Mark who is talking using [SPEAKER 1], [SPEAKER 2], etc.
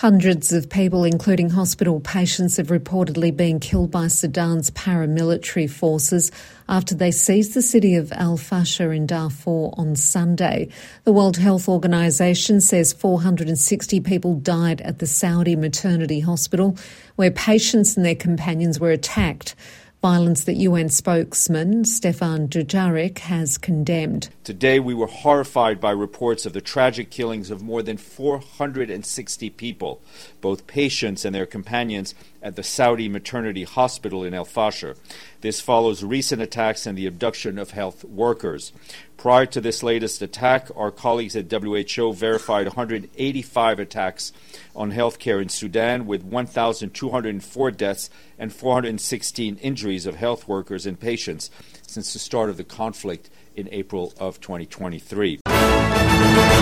[SPEAKER 1] Hundreds of people, including hospital patients, have reportedly been killed by Sudan's paramilitary forces after they seized the city of Al Fasher in Darfur on Sunday. The World Health Organization says 460 people died at the Saudi maternity hospital, where patients and their companions were attacked. Violence that UN spokesman Stefan Dujarric has condemned.
[SPEAKER 2] Today we were horrified by reports of the tragic killings of more than 460 people, both patients and their companions, at the Saudi maternity hospital in Al Fasher. This follows recent attacks and the abduction of health workers. Prior to this latest attack, our colleagues at WHO verified 185 attacks on healthcare in Sudan, with 1,204 deaths and 416 injuries of health workers and patients since the start of the conflict in April of 2023.